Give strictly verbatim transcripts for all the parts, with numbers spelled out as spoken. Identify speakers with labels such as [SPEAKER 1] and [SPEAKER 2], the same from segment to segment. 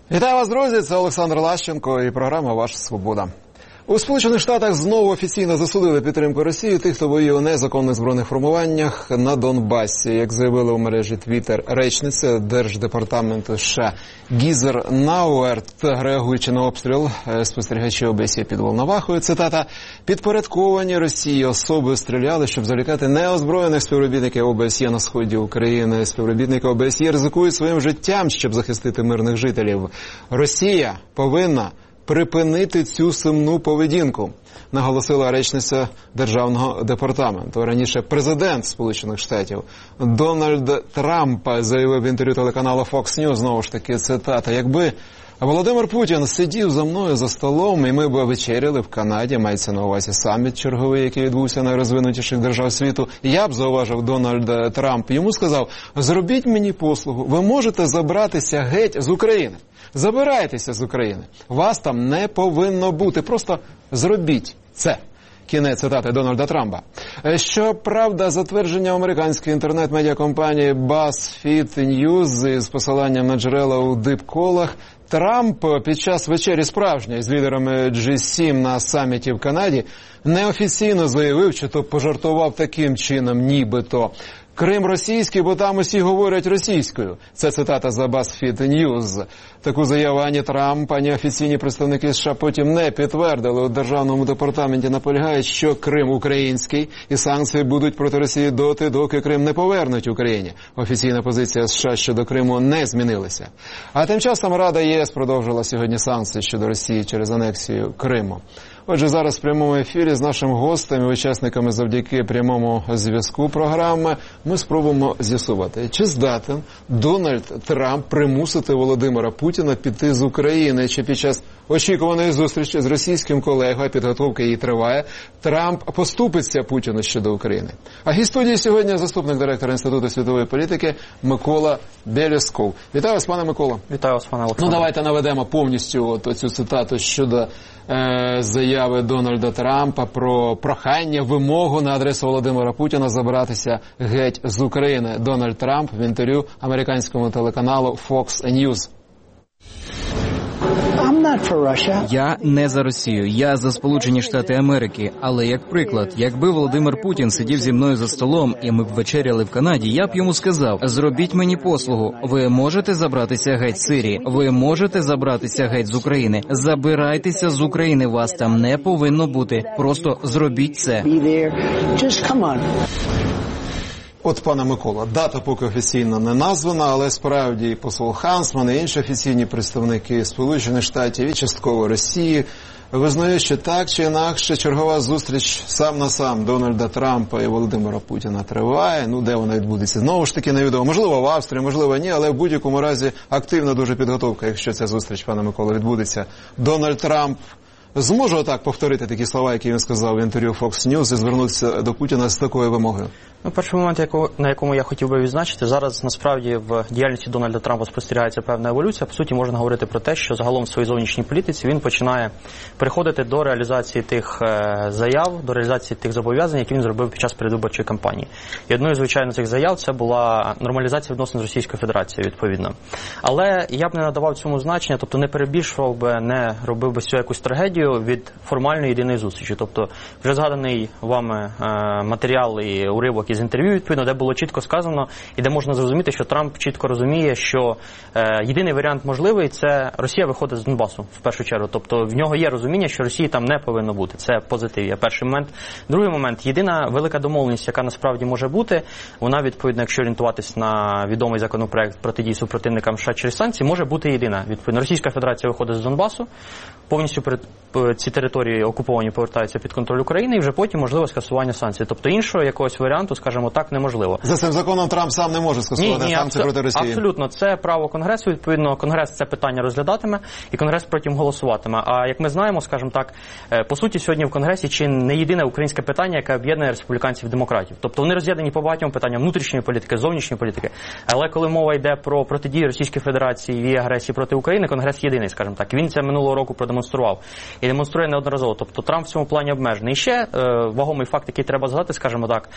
[SPEAKER 1] Вітаю вас, друзі! Це Олександр Лащенко і програма «Ваша свобода». У Сполучених Штатах знову офіційно засудили підтримку Росії тих, хто воює у незаконних збройних формуваннях на Донбасі. Як заявила у мережі Twitter речниця Держдепартаменту США Гізер Науерт, реагуючи на обстріл спостерігачі ОБСЄ під Волновахою, цитата, «Підпорядковані Росії особи стріляли, щоб залякати неозброєних співробітників ОБСЄ на сході України. Співробітники ОБСЄ ризикують своїм життям, щоб захистити мирних жителів. Росія повинна припинити цю сумну поведінку», наголосила речниця Державного департаменту. Раніше президент Сполучених Штатів Дональд Трамп заявив в інтерв'ю телеканалу Fox News, знову ж таки, цитата, «Якби Володимир Путін сидів за мною за столом, і ми б вечеряли в Канаді», мається на увазі саміт черговий, який відбувся в найрозвинутіших держав світу, «я б, зауважив Дональд Трамп, йому сказав, зробіть мені послугу, ви можете забратися геть з України. Забирайтеся з України. Вас там не повинно бути. Просто зробіть це». Кінець цитати Дональда Трампа. Щоправда, за твердженням американської інтернет-медіакомпанії BuzzFeed News із посиланням на джерела у дипколах, Трамп під час вечері справжньої з лідерами джі сім на саміті в Канаді неофіційно заявив, чи то пожартував таким чином, нібито «Крим російський, бо там усі говорять російською». Це цитата за BuzzFeed News. Таку заяву ані Трамп, ані офіційні представники США потім не підтвердили. У Державному департаменті наполягають, що Крим український і санкції будуть проти Росії доти, доки Крим не повернуть Україні. Офіційна позиція США щодо Криму не змінилася. А тим часом Рада ЄС продовжила сьогодні санкції щодо Росії через анексію Криму. Отже, зараз в прямому ефірі з нашим гостем і учасниками завдяки прямому зв'язку програми ми спробуємо з'ясувати, чи здатен Дональд Трамп примусити Володимира Путіна піти з України, чи під час очікуваної зустрічі з російським колегою, підготовка її триває, Трамп поступиться Путіну щодо України. А гість студії сьогодні заступник директора Інституту світової політики Микола Белясков. Вітаю вас, пане Микола.
[SPEAKER 2] Вітаю вас, пане Олександр.
[SPEAKER 1] Ну, давайте наведемо повністю от цю цитату щодо е, заяви Дональда Трампа про прохання, вимогу на адресу Володимира Путіна забратися геть з України. Дональд Трамп в інтерв'ю американському телеканалу Fox News.
[SPEAKER 3] Я не за Росію, я за Сполучені Штати Америки. Але як приклад, якби Володимир Путін сидів зі мною за столом і ми б вечеряли в Канаді, я б йому сказав, зробіть мені послугу, ви можете забратися геть з Сирії, ви можете забратися геть з України, забирайтеся з України, вас там не повинно бути, просто зробіть це.
[SPEAKER 1] От, пане Микола, дата поки офіційно не названа, але справді і посол Хансман, і інші офіційні представники Сполучених Штатів і частково Росії визнають, що так чи інакше чергова зустріч сам на сам Дональда Трампа і Володимира Путіна триває. Ну, де вона відбудеться, знову ж таки невідомо. Можливо, в Австрії, можливо, ні, але в будь-якому разі активна дуже підготовка, якщо ця зустріч, пане Микола, відбудеться. Дональд Трамп зможе отак повторити такі слова, які він сказав в інтерв'ю Fox News, і звернутися до Путіна з такою вимогою?
[SPEAKER 2] Ну, перший момент, на якому я хотів би відзначити, зараз насправді в діяльності Дональда Трампа спостерігається певна еволюція. По суті, можна говорити про те, що загалом в своїй зовнішній політиці він починає переходити до реалізації тих заяв, до реалізації тих зобов'язань, які він зробив під час передвиборчої кампанії. І одною, звичайно, з цих заяв це була нормалізація відносин з Російською Федерацією, відповідно. Але я б не надавав цьому значення, тобто не перебільшував би, не робив би цю якусь трагедію від формальної єдиної зустрічі. Тобто, вже згаданий вами матеріал і уривок із інтерв'ю, відповідно, де було чітко сказано, і де можна зрозуміти, що Трамп чітко розуміє, що е, єдиний варіант можливий – це Росія виходить з Донбасу, в першу чергу. Тобто, в нього є розуміння, що Росії там не повинно бути. Це позитив, є перший момент. Другий момент – єдина велика домовленість, яка насправді може бути, вона, відповідно, якщо орієнтуватись на відомий законопроект протидії супротивникам США через санкції, може бути єдина. Відповідно, Російська Федерація виходить з Донбасу, повністю ці території окуповані повертаються під контроль України, і вже потім можливо скасування санкцій. Тобто іншого якогось варіанту, скажімо так, неможливо.
[SPEAKER 1] За цим законом Трамп сам не може скасувати санкції проти Росії?
[SPEAKER 2] Абсолютно. Це право Конгресу. Відповідно, Конгрес це питання розглядатиме, і Конгрес потім голосуватиме. А як ми знаємо, скажімо так, по суті, сьогодні в Конгресі чи не єдине українське питання, яке об'єднує республіканців і демократів. Тобто вони роз'єднані по багатьом питанням внутрішньої політики, зовнішньої політики. Але коли мова йде про протидію Російської Федерації і агресії проти України, Конгрес єдиний, скажімо так. Він це минулого року продемонстрував. І демонструє неодноразово. Тобто Трамп в цьому плані обмежений. І ще е, вагомий факт, який треба згадати, скажімо так, знову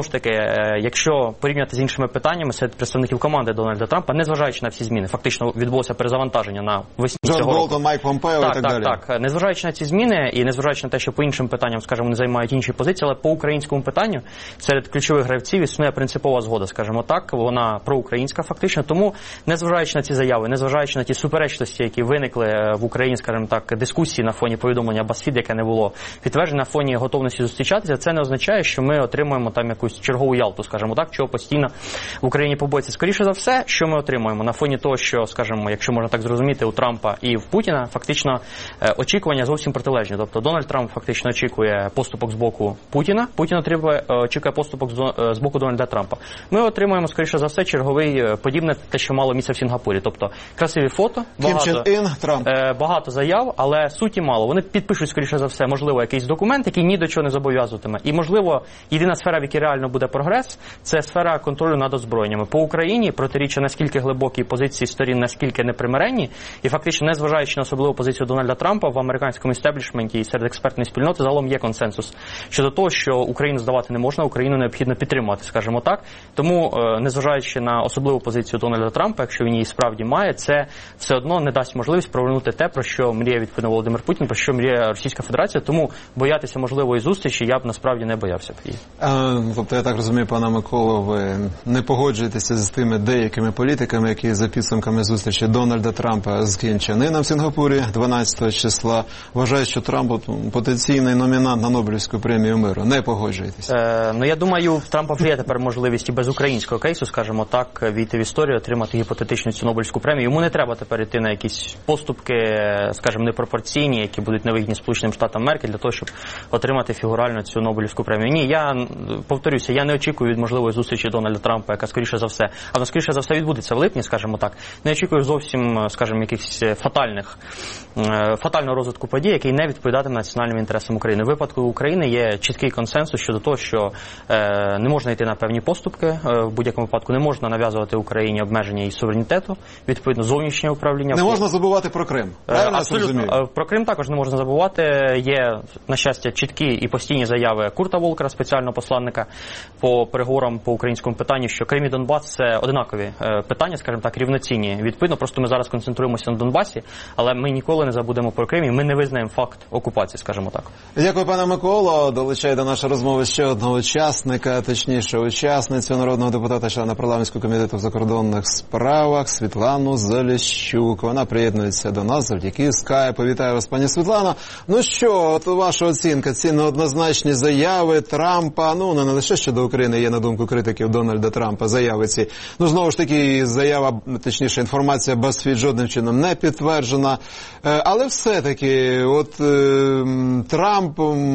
[SPEAKER 2] знову ж таки, якщо порівняти з іншими питаннями серед представників команди Дональда Трампа, незважаючи на всі зміни, фактично відбулося перезавантаження на весні
[SPEAKER 1] Джон
[SPEAKER 2] цього року.
[SPEAKER 1] Болтон, Майк Помпео
[SPEAKER 2] так,
[SPEAKER 1] і так,
[SPEAKER 2] так
[SPEAKER 1] далі.
[SPEAKER 2] Так, так. Незважаючи на ці зміни і незважаючи на те, що по іншим питанням, скажімо, не займають інші позиції, але по українському питанню серед ключових гравців існує принципова згода, скажімо так, вона проукраїнська фактично, тому незважаючи на ці заяви, незважаючи на ті суперечності, які виникли в Україні, скажімо так, дискусії на фоні повідомлення BuzzFeed, яке не було підтверджено, на фоні готовності зустрічатися, це не означає, що ми отримуємо там якусь чергову Ялту, скажімо так, чого постійно в Україні побоїться. Скоріше за все, що ми отримуємо на фоні того, що, скажімо, якщо можна так зрозуміти, у Трампа і в Путіна фактично очікування зовсім протилежні. Тобто Дональд Трамп фактично очікує поступок з боку Путіна, Путін отримує, очікує поступок з боку Дональда Трампа. Ми отримуємо, скоріше за все, черговий подібне те, що мало місце в Сінгапурі. Тобто красиві фото, багато,
[SPEAKER 1] Трамп.
[SPEAKER 2] багато заяв, але суті мало. Вони підпишуть, скоріше за все, можливо, якийсь документ, який ні до чого не зобов'язуватиме. І, можливо, єдина сфера, в якій реально буде прогрес, це сфера контролю над озброєннями. По Україні протиріччя наскільки глибокі, позиції сторін наскільки непримиренні, і фактично, незважаючи на особливу позицію Дональда Трампа, в американському істеблішменті і серед експертної спільноти загалом є консенсус щодо того, що Україну здавати не можна, Україну необхідно підтримувати, скажімо так. Тому, незважаючи на особливу позицію Дональда Трампа, якщо він її справді має, це все одно не дасть можливість провернути те, про що мріє відповідно Володимир Путін, про що мріє Російська Федерація. Тому боятися можливої зустрічі я б насправді не боявся б її.
[SPEAKER 1] А, тобто, я так розумію, пане Миколо, ви не погоджуєтеся з тими деякими політиками, які за підсумками зустрічі Дональда Трампа з Кім Чен Іном в Сінгапурі дванадцятого числа вважають, що Трамп потенційний номінант на Нобелівську премію миру. Не погоджуєтеся?
[SPEAKER 2] Е, ну, я думаю, в Трампа вже є тепер можливість і без українського кейсу, скажімо так, війти в історію, отримати гіпотетичну цю Нобелівську премію. Йому не треба тепер йти на якісь поступки, скажімо, непропорційні, які будуть невигідні Сполученим Штатам Америки для того, щоб отримати фігурально цю Нобелівську премію. Ні, я повторюся, я не очікую від можливої зустрічі Дональда Трампа, яка скоріше за все, а вона скоріше за все відбудеться в липні, скажімо так. Не очікую зовсім, скажімо, якихось фатальних, фатального розвитку подій, який не відповідатиме національним інтересам України. В випадку України є чіткий консенсус щодо того, що е, не можна йти на певні поступки, е, в будь-якому випадку не можна нав'язувати Україні обмеження її суверенітету, відповідно зовнішнє управління.
[SPEAKER 1] Не можна забувати про Крим.
[SPEAKER 2] Правильно? Абсолютно. Про Крим також не можна забувати. Є, на щастя, чіткі і постійні заяви Курта Волкера, спеціального посланника по переговорам по українському питанню, що Крим і Донбас – це одинакові питання, скажімо так, рівноцінні. Відповідно, просто ми зараз концентруємося на Донбасі, але ми ніколи не забудемо про Крим і ми не визнаємо факт окупації, скажімо так.
[SPEAKER 1] Дякую, пане Миколо. Долучає до нашої розмови ще одного учасника, точніше учасницю, народного депутата, члена парламентського комітету в закордонних справах Світлану Заліщук. Вона приєднується до нас завдяки скайпу. Вітаю вас, пані Світлано. Ну що, от ваша оцінка, ці неоднозначні заяви Трампа, ну не лише щодо України, є на думку критиків Дональда Трампа, заяви ці. Ну знову ж таки, заява, точніше інформація BuzzFeed жодним чином не підтверджена. Але все-таки, от е, Трамп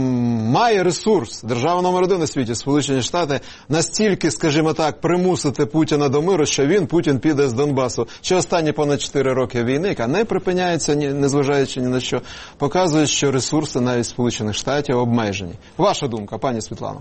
[SPEAKER 1] має ресурс, держава номер один у світі, Сполучені Штати, настільки, скажімо так, примусити Путіна до миру, що він, Путін, піде з Донбасу. Чи останні понад чотири роки війни, яка не припиняється, незважаючи ні на що, показує, що ресурси навіть Сполучених Штатів обмежені. Ваша думка, пані Світлано?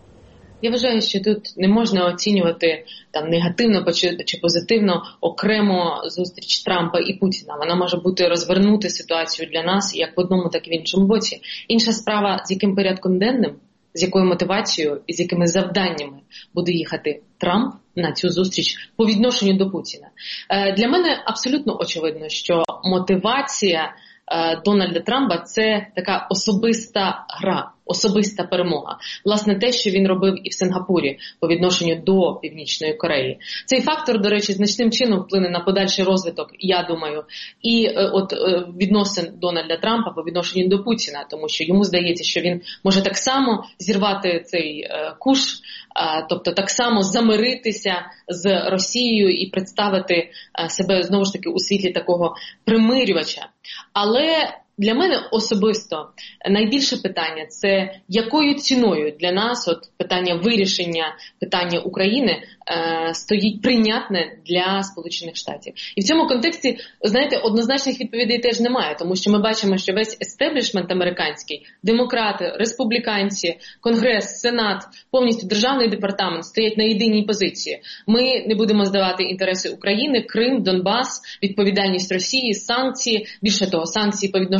[SPEAKER 4] Я вважаю, що тут не можна оцінювати там негативно чи позитивно окремо зустріч Трампа і Путіна. Вона може бути розвернути ситуацію для нас як в одному, так і в іншому боці. Інша справа, з яким порядком денним, з якою мотивацією і з якими завданнями буде їхати Трамп на цю зустріч по відношенню до Путіна. Для мене абсолютно очевидно, що мотивація Дональда Трампа – це така особиста гра, особиста перемога. Власне, те, що він робив і в Сингапурі по відношенню до Північної Кореї. Цей фактор, до речі, значним чином вплине на подальший розвиток, я думаю, і е, от е, відносин Дональда Трампа по відношенню до Путіна, тому що йому здається, що він може так само зірвати цей е, куш, е, тобто так само замиритися з Росією і представити е, себе, знову ж таки, у світлі такого примирювача. Але для мене особисто найбільше питання – це якою ціною для нас от питання вирішення питання України е, стоїть прийнятне для Сполучених Штатів. І в цьому контексті, знаєте, однозначних відповідей теж немає, тому що ми бачимо, що весь естеблішмент американський, демократи, республіканці, Конгрес, Сенат, повністю державний департамент стоять на єдиній позиції. Ми не будемо здавати інтереси України, Крим, Донбас, відповідальність Росії, санкції, більше того, санкції по відношенню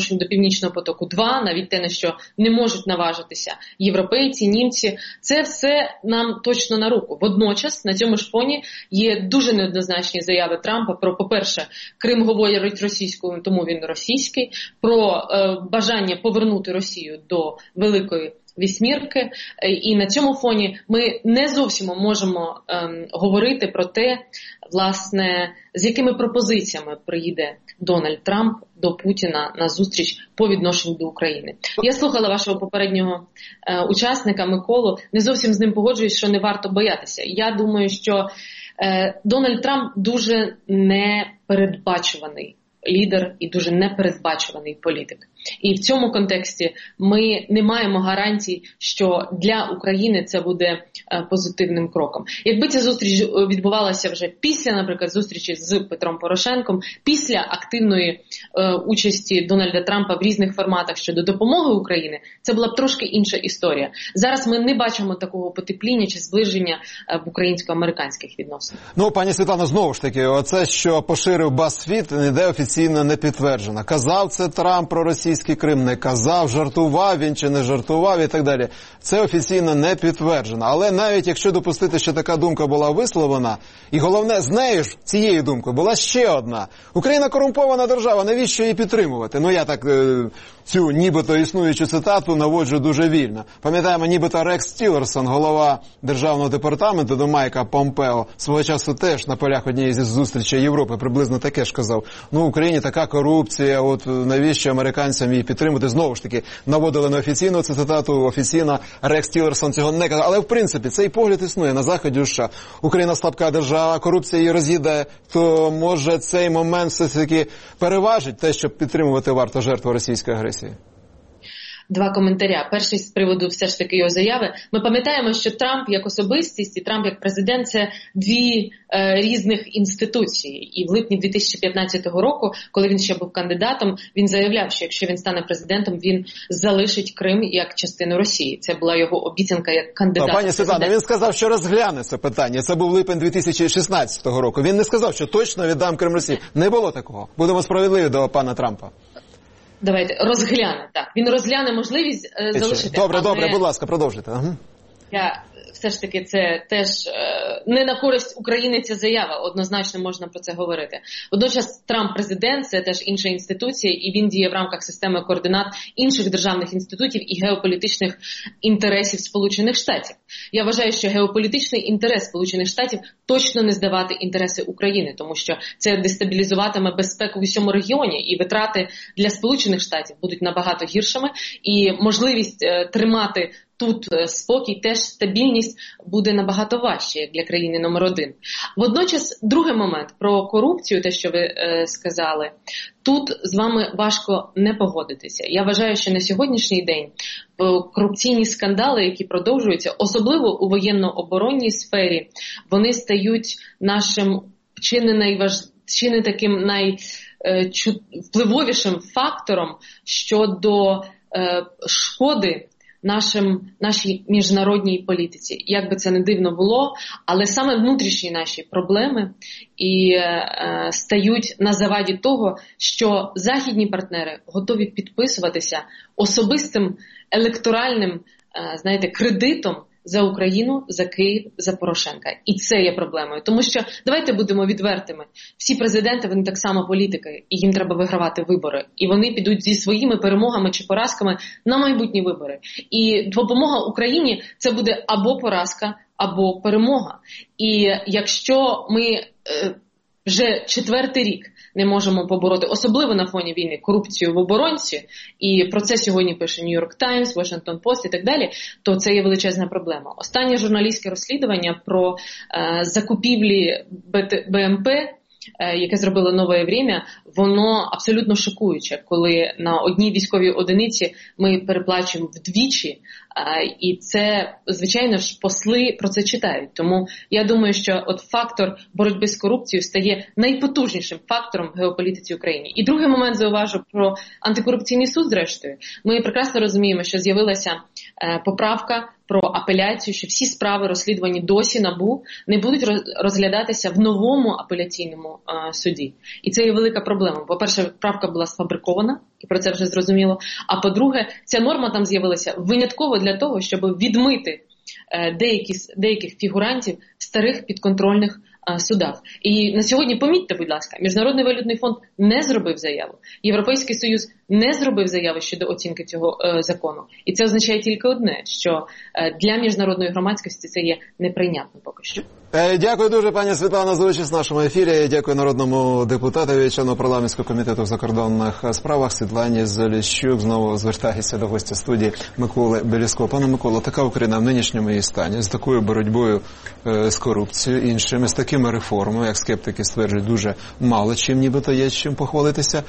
[SPEAKER 4] відношенню до Північного потоку два, навіть те, на що не можуть наважитися європейці, німці, це все нам точно на руку. Водночас на цьому ж фоні є дуже неоднозначні заяви Трампа про, по-перше, Крим говорить російською, тому він російський, про е, бажання повернути Росію до великої вісьмірки, і на цьому фоні ми не зовсім можемо ем, говорити про те, власне, з якими пропозиціями приїде Дональд Трамп до Путіна на зустріч по відношенню до України. Я слухала вашого попереднього е, учасника Миколу, не зовсім з ним погоджуюсь, що не варто боятися. Я думаю, що е, Дональд Трамп дуже непередбачуваний лідер і дуже непередбачуваний політик. І в цьому контексті ми не маємо гарантій, що для України це буде е, позитивним кроком. Якби ця зустріч відбувалася вже після, наприклад, зустрічі з Петром Порошенком, після активної е, участі Дональда Трампа в різних форматах щодо допомоги Україні, це була б трошки інша історія. Зараз ми не бачимо такого потепління чи зближення е, в українсько-американських відносинах.
[SPEAKER 1] Ну, пані Світлано, знову ж таки, оце, що поширив BuzzFeed, ніде офіційно не підтверджено. Казав це Трамп про російський Крим, не казав, жартував він чи не жартував і так далі. Це офіційно не підтверджено. Але навіть якщо допустити, що така думка була висловлена, і головне, з нею ж, цією думкою, була ще одна. Україна корумпована держава, навіщо її підтримувати? Ну, я так цю нібито існуючу цитату наводжу дуже вільно. Пам'ятаємо, нібито Рекс Тілерсон, голова Державного департаменту до Майка Помпео, свого часу теж на полях однієї зі зустрічей Європи приблизно таке ж казав. Ну, в Україні така корупція, от навіщо американцям її підтримувати? Знову ж таки, наводили неофіційну цитату, офіційно Рекс Тілерсон цього не казав. Але в принципі, цей погляд існує на Заході США. Україна слабка держава, корупція її роз'їдає, то може цей момент все-таки переважить те, щоб підтримувати варто жертву російської агресії?
[SPEAKER 4] Два коментаря. Перший з приводу все ж таки його заяви. Ми пам'ятаємо, що Трамп як особистість і Трамп як президент – це дві е, різних інституції. І в липні дві тисячі п'ятнадцятого року, коли він ще був кандидатом, він заявляв, що якщо він стане президентом, він залишить Крим як частину Росії. Це була його обіцянка як кандидат.
[SPEAKER 1] Пані Світлана, він сказав, що розгляне це питання. Це був липень дві тисячі шістнадцятого року. Він не сказав, що точно віддам Крим Росії. Не було такого. Будемо справедливі до пана Трампа.
[SPEAKER 4] Давайте, розгляне, так. Він розгляне можливість е, залишити.
[SPEAKER 1] Добре,
[SPEAKER 4] але...
[SPEAKER 1] добре, будь ласка, продовжуйте. Ага.
[SPEAKER 4] Я все ж таки це теж е, не на користь України ця заява, однозначно можна про це говорити. Водночас Трамп президент, це теж інша інституція, і він діє в рамках системи координат інших державних інститутів і геополітичних інтересів Сполучених Штатів. Я вважаю, що геополітичний інтерес Сполучених Штатів точно не здавати інтереси України, тому що це дестабілізуватиме безпеку в усьому регіоні, і витрати для Сполучених Штатів будуть набагато гіршими, і можливість е, тримати тут спокій, теж стабільність буде набагато важче, як для країни номер один. Водночас, другий момент про корупцію, те, що ви е, сказали, тут з вами важко не погодитися. Я вважаю, що на сьогоднішній день е, корупційні скандали, які продовжуються, особливо у воєнно-оборонній сфері, вони стають нашим чи не найваж... чи не таким найвпливовішим фактором щодо е, шкоди Нашим, нашій міжнародній політиці. Як би це не дивно було, але саме внутрішні наші проблеми і е, стають на заваді того, що західні партнери готові підписуватися особистим електоральним, е, знаєте, кредитом за Україну, за Київ, за Порошенка. І це є проблемою. Тому що, давайте будемо відвертими, всі президенти, вони так само політики, і їм треба вигравати вибори. І вони підуть зі своїми перемогами чи поразками на майбутні вибори. І допомога Україні – це буде або поразка, або перемога. І якщо ми е, вже четвертий рік не можемо побороти, особливо на фоні війни, корупцію в оборонці, і про це сьогодні пише Нью-Йорк Таймс, Washington Post і так далі, то це є величезна проблема. Останнє журналістське розслідування про е, закупівлі Б М П, е, яке зробило «Нове Время», воно абсолютно шокуюче, коли на одній військовій одиниці ми переплачуємо вдвічі, е, і це, звичайно ж, посли про це читають. Тому я думаю, що от фактор боротьби з корупцією стає найпотужнішим фактором в геополітиці України. І другий момент зауважу про антикорупційний суд, зрештою. Ми прекрасно розуміємо, що з'явилася е, поправка про апеляцію, що всі справи розслідувані досі НАБУ не будуть розглядатися в новому апеляційному а, суді. І це є велика проблема. По-перше, правка була сфабрикована, і про це вже зрозуміло. А по-друге, ця норма там з'явилася винятково для того, щоб відмити е, деякі, деяких фігурантів в старих підконтрольних е, судах. І на сьогодні, помітьте, будь ласка, Міжнародний валютний фонд не зробив заяву. Європейський Союз не зробив заяви щодо оцінки цього е, закону. І це означає тільки одне, що е, для міжнародної громадськості це є неприйнятно поки що.
[SPEAKER 1] Дякую дуже, пані Світлана, за участь в нашому ефірі. Дякую народному депутатові, члену парламентського комітету в закордонних справах Світлані Заліщук. Знову звертаюся до гостя студії Миколи Беліськова. Пане Миколо, така Україна в нинішньому її стані, з такою боротьбою е, з корупцією, іншими, з такими реформами, як скептики стверджують, дуже мало чим нібито є чим похвалитися,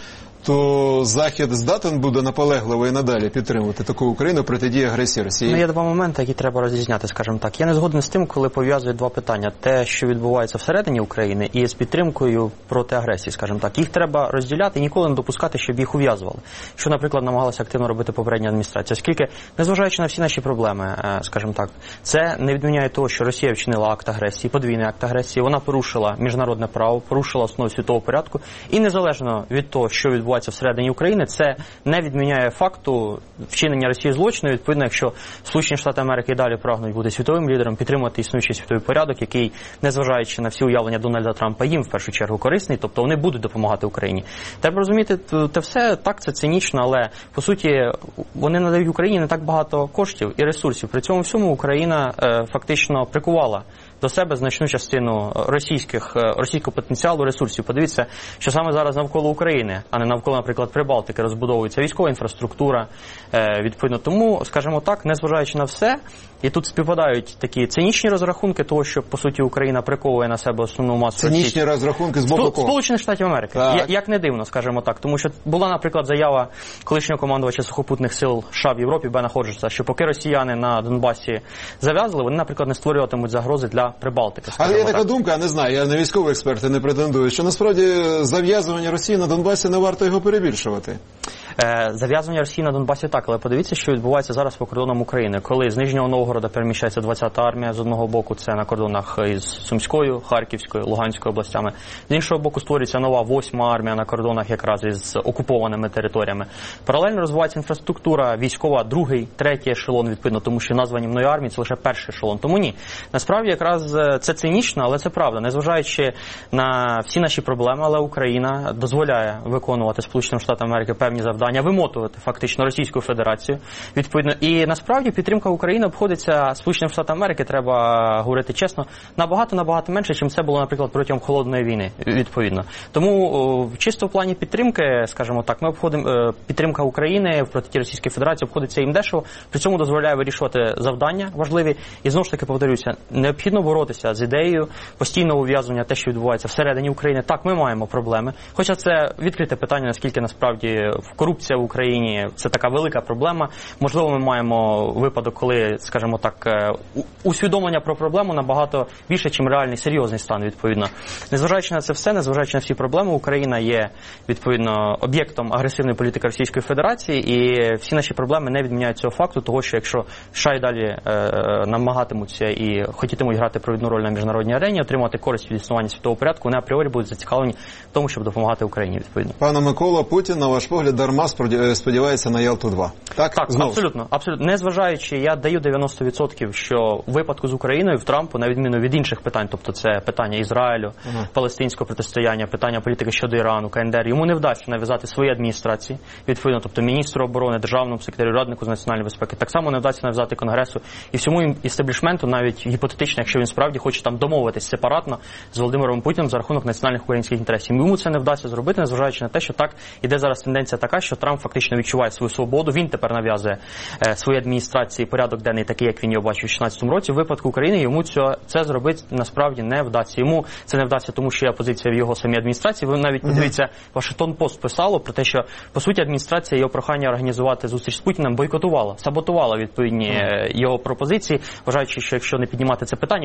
[SPEAKER 1] то Захід здатен буде наполегливо і надалі підтримувати таку Україну протидії агресії Росії?
[SPEAKER 2] Ну, є два моменти, які треба розрізняти, скажімо так. Я не згоден з тим, коли пов'язують два питання. Те, що відбувається всередині України, і з підтримкою проти агресії, скажімо так. Їх треба розділяти і ніколи не допускати, щоб їх ув'язували. Що, наприклад, намагалася активно робити попередня адміністрація. Оскільки, незважаючи на всі наші проблеми, скажімо так, це не відміняє того, що Росія вчинила акт агресії, подвійний акт агресії, вона порушила міжнародне право, порушила основу світового порядку, і незалежно від того, що відбувається всередині України, це не відміняє факту вчинення Росії злочину. Відповідно, якщо Сполучені Штати Америки і далі прагнуть бути світовим лідером, підтримувати існуючий світовий порядок, який, незважаючи на всі уявлення Дональда Трампа, їм в першу чергу корисний, тобто вони будуть допомагати Україні. Треба розуміти, те все, так, це цинічно, але, по суті, вони надають Україні не так багато коштів і ресурсів. При цьому всьому Україна е, фактично прикувала до себе значну частину російських, російського потенціалу, ресурсів. Подивіться, що саме зараз навколо України, а не навколо, наприклад, Прибалтики, розбудовується військова інфраструктура. Відповідно, тому, скажімо так, незважаючи на все, і тут співпадають такі цинічні розрахунки того, що, по суті, Україна приковує на себе основну масу
[SPEAKER 1] Цинічні російських... розрахунки з боку кого?
[SPEAKER 2] Сполучених Штатів Америки. Я, як не дивно, скажімо так. Тому що була, наприклад, заява колишнього командувача сухопутних сил США в Європі Бена Ходжеса, що поки росіяни на Донбасі зав'язали, вони, наприклад, не створюватимуть загрози для Прибалтики.
[SPEAKER 1] Але є така думка, не знаю, я не військовий експерт і не претендую, що насправді зав'язування Росії на Донбасі не варто його перебільшувати.
[SPEAKER 2] Зав'язування Росії на Донбасі так, але подивіться, що відбувається зараз по кордонам України. Коли з Нижнього Новгорода переміщається двадцята армія, з одного боку це на кордонах із Сумською, Харківською, Луганською областями. З іншого боку створюється нова восьма армія на кордонах якраз із окупованими територіями. Паралельно розвивається інфраструктура військова, другий, третій ешелон, відповідно, тому що названі мною армії це лише перший ешелон. Тому ні. Насправді якраз це цинічно, але це правда. Незважаючи на всі наші проблеми, але Україна дозволяє виконувати Сполученим Штатам Америки певні завдання, вимотувати фактично Російську Федерацію. Відповідно, і насправді підтримка України обходиться Сполученим Штатам Америки, треба говорити чесно, набагато-набагато менше, чим це було, наприклад, протягом холодної війни, відповідно. Тому чисто в плані підтримки, скажімо так, ми обходимо, підтримка України в протидії Російської Федерації обходиться їм дешево, при цьому дозволяє вирішувати завдання важливі. І знову ж таки, повторюся, необхідно боротися з ідеєю постійного ув'язнення те, що відбувається всередині України. Так, ми маємо проблеми, хоча це відкрите питання, наскільки насправді корупція в Україні – це така велика проблема. Можливо, ми маємо випадок, коли, скажімо так, усвідомлення про проблему набагато більше, ніж реальний, серйозний стан, відповідно. Незважаючи на це все, незважаючи на всі проблеми, Україна є, відповідно, об'єктом агресивної політики Російської Федерації, і всі наші проблеми не відміняють цього факту, того, що якщо США і далі е, намагатимуться і хотітимуть грати провідну роль на міжнародній арені, отримати користь від існування світового порядку, вони апріорі будуть зацікавлені в тому, щоб допомагати Україні, відповідно.
[SPEAKER 1] Пане Микола, Путін, на ваш погляд, дарма сподівається на Ялту два. Так,
[SPEAKER 2] так абсолютно, абсолютно. Незважаючи, я даю дев'яносто відсотків, що в випадку з Україною в Трампу, на відміну від інших питань, тобто це питання Ізраїлю, ага. палестинського протистояння, питання політики щодо Ірану, КНДР, йому не вдасться нав'язати свої адміністрації, відповідно, тобто міністру оборони, державному секретарю, раднику з національної безпеки, так само не вдасться нав'язати Конгресу і всьому істеблішменту, навіть гіпотетично, якщо він справді хоче там домовитись сепаратно з Володимиром Путіним за рахунок національних українських інтересів. Йому це не вдасться зробити, незважаючи на те, що так іде зараз тенденція така, що Трамп фактично відчуває свою свободу, він тепер нав'язує е, своїй адміністрації порядок денний такий, як він його бачив у шістнадцятому році. В випадку України йому це, це зробити насправді не вдасться. Йому це не вдасться, тому що є позиція в його самій адміністрації. Ви навіть подивіться, Вашингтон Пост писало про те, що, по суті, адміністрація його прохання організувати зустріч з Путіним бойкотувала, саботувала відповідні е, його пропозиції, вважаючи, що якщо не піднімати це питання,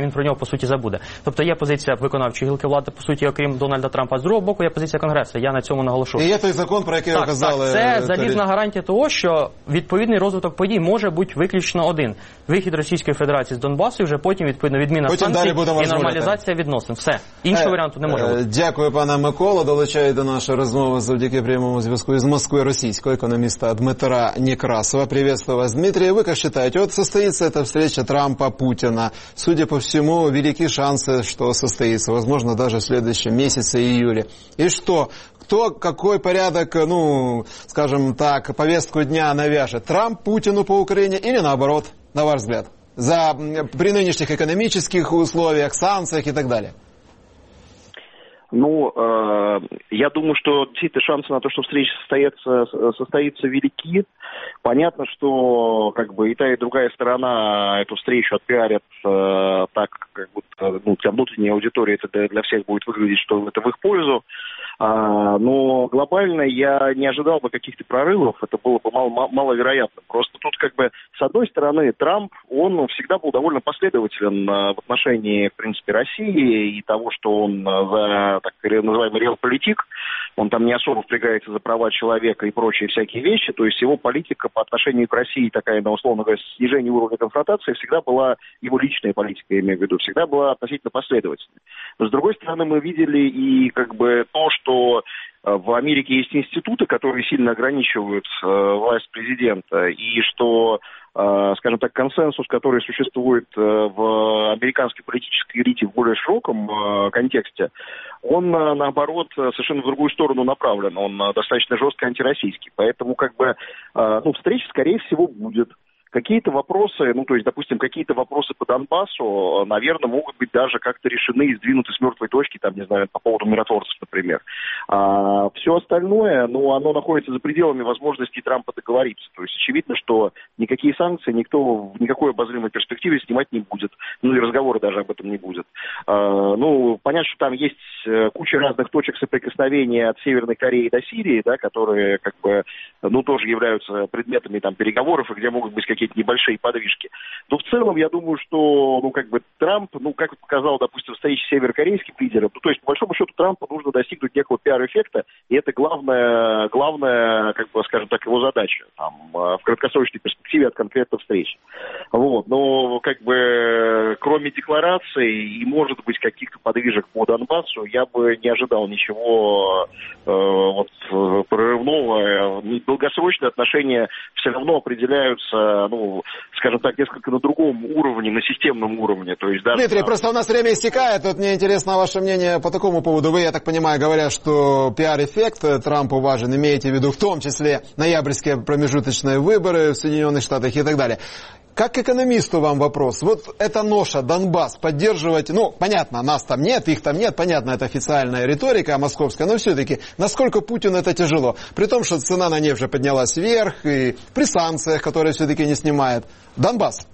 [SPEAKER 2] і він про нього, по суті, забуде. Тобто є позиція виконавчої гілки влади, по суті, окрім Дональда Трампа. З другого боку, є позиція Конгресу. Я на цьому наголошую.
[SPEAKER 1] І є той закон, про який ви казали.
[SPEAKER 2] Так, це залізна гарантія того, що відповідний розвиток подій може бути виключно один. Вихід Російської Федерації з Донбасу, і вже потім, відповідно, відміна
[SPEAKER 1] потім
[SPEAKER 2] санкцій і нормалізація відносин. Все. Іншого е, варіанту не може бути.
[SPEAKER 1] Дякую, пане Микола. Долучаю до нашої розмови завдяки прямому зв'язку із Москвы российского экономиста Дмитра Некрасова. Приветствую вас, Дмитрий. Вы как считаете, вот состоится эта встреча Трампа-Путина? Судя по всему, велики шансы, что состоится. Возможно, даже в следующем месяце, июле. И что? Кто какой порядок, ну, скажем так, повестку дня навяжет? Трамп Путину по Украине или наоборот, на ваш взгляд? За, при нынешних экономических условиях, санкциях и так далее.
[SPEAKER 5] Ну, э, я думаю, что действительно шансы на то, что встреча состоится, состоится велики. Понятно, что как бы и та, и другая сторона эту встречу отпиарят э, так, как будто ну, для внутренней аудитории это для всех будет выглядеть, что это в их пользу. А, но глобально я не ожидал бы каких-то прорывов, это было бы мало, маловероятно. Просто тут как бы с одной стороны Трамп, он всегда был довольно последователен в отношении, в принципе, России и того, что он за так называемый реалполитик, он там не особо впрягается за права человека и прочие всякие вещи, то есть его политика по отношению к России такая, на условно говоря, снижение уровня конфронтации всегда была, его личная политика, я имею в виду, всегда была относительно последовательной. Но с другой стороны мы видели и как бы то, что в Америке есть институты, которые сильно ограничивают э, власть президента, и что, э, скажем так, консенсус, который существует э, в американской политической элите в более широком э, контексте, он, э, наоборот, совершенно в другую сторону направлен, он э, достаточно жестко антироссийский. Поэтому, как бы, э, ну, встреча, скорее всего, будет. Какие-то вопросы, ну, то есть, допустим, какие-то вопросы по Донбассу, наверное, могут быть даже как-то решены и сдвинуты с мертвой точки, там, не знаю, по поводу миротворцев, например. А все остальное, ну, оно находится за пределами возможностей Трампа договориться. То есть, очевидно, что никакие санкции никто в никакой обозримой перспективе снимать не будет. Ну, и разговора даже об этом не будет. А, ну, понятно, что там есть куча разных точек соприкосновения от Северной Кореи до Сирии, да, которые, как бы, ну, тоже являются предметами, там, переговоров, и где могут быть какие-то небольшие подвижки. Но в целом, я думаю, что, ну, как бы, Трамп, ну, как показал, допустим, встреча с северокорейским лидером, ну, то есть, по большому счету, Трампу нужно достигнуть некого пиар-эффекта, и это главная, главная, как бы, скажем так, его задача, там, в краткосрочной перспективе от конкретных встреч. Вот, но, как бы, кроме деклараций и, может быть, каких-то подвижек по Донбассу, я бы не ожидал ничего э, вот, прорывного. Долгосрочные отношения все равно определяются, ну, скажем так, несколько на другом уровне, на системном уровне. То есть, даже
[SPEAKER 1] Дмитрий,
[SPEAKER 5] там...
[SPEAKER 1] просто у нас время истекает. Вот мне интересно ваше мнение по такому поводу. Вы, я так понимаю, говоря, что пиар-эффект Трампу важен, имеете в виду в том числе ноябрьские промежуточные выборы в Соединенных Штатах и так далее. Как экономисту вам вопрос. Вот эта ноша Донбасс поддерживать, ну, понятно, нас там нет, их там нет, понятно, это официальная риторика московская, но все-таки, насколько Путину это тяжело? При том, что цена на нефть уже поднялась вверх, и при санкциях, которые все-таки не снимает. Донбасс.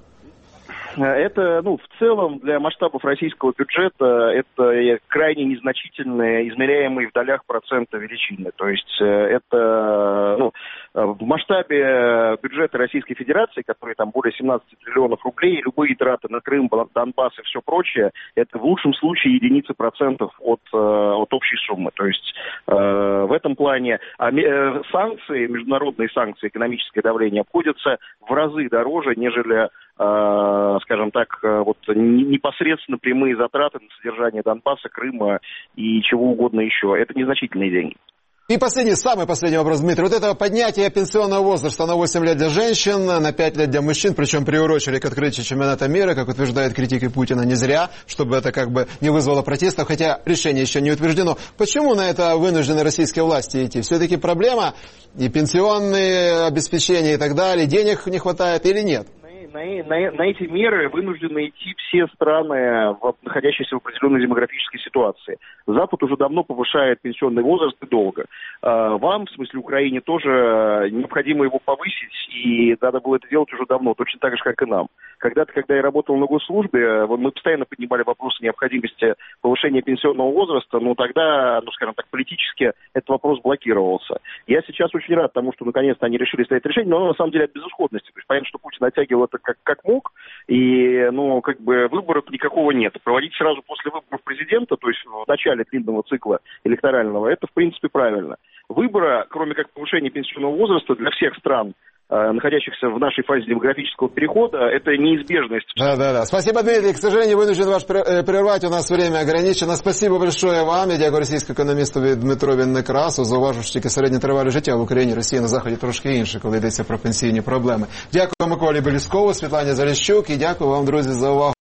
[SPEAKER 5] Это, ну, в целом, для масштабов российского бюджета это крайне незначительные, измеряемые в долях процента величины. То есть это, ну, в масштабе бюджета Российской Федерации, который там более семнадцати триллионов рублей, любые траты на Крым, Донбасс и все прочее, это в лучшем случае единицы процентов от, от общей суммы. То есть в этом плане санкции, международные санкции, экономическое давление обходятся в разы дороже, нежели, скажем так, вот непосредственно прямые затраты на содержание Донбасса, Крыма и чего угодно еще. Это незначительные деньги.
[SPEAKER 1] И последний, самый последний вопрос, Дмитрий. Вот это поднятие пенсионного возраста на восемь лет для женщин, на пять лет для мужчин, причем приурочили к открытию чемпионата мира, как утверждают критики Путина, не зря, чтобы это как бы не вызвало протестов, хотя решение еще не утверждено. Почему на это вынуждены российские власти идти? Все-таки проблема и пенсионные обеспечения и так далее, денег не хватает или нет?
[SPEAKER 5] На, на, на эти меры вынуждены идти все страны, находящиеся в определенной демографической ситуации. Запад уже давно повышает пенсионный возраст и долго. Вам, в смысле Украине, тоже необходимо его повысить, и надо было это делать уже давно, точно так же, как и нам. Когда-то, когда я работал на госслужбе, мы постоянно поднимали вопрос необходимости повышения пенсионного возраста, но тогда, ну, скажем так, политически этот вопрос блокировался. Я сейчас очень рад тому, что наконец-то они решили ставить решение, но оно на самом деле от безысходности. То есть понятно, что Путин оттягивал это как, как мог. И, ну, как бы выбора никакого нет. Проводить сразу после выборов президента, то есть в начале длинного цикла электорального, это, в принципе, правильно. Выбора, кроме как повышения пенсионного возраста для всех стран, находящихся в нашей фазе демографического перехода, это неизбежность.
[SPEAKER 1] Да, да, да. Спасибо, Дмитрий. К сожалению, вынужден вас прервать. У нас время ограничено. Спасибо большое вам. Я дякую російському економістові Дмитрові Некрасу. Зауважу, що тільки середнє тривале життя в Україні, Росії на Заході трошки інше, коли йдеться про пенсійні проблеми. Дякую Миколі Беліскову, Світлані Заліщук і дякую вам, друзі, за увагу.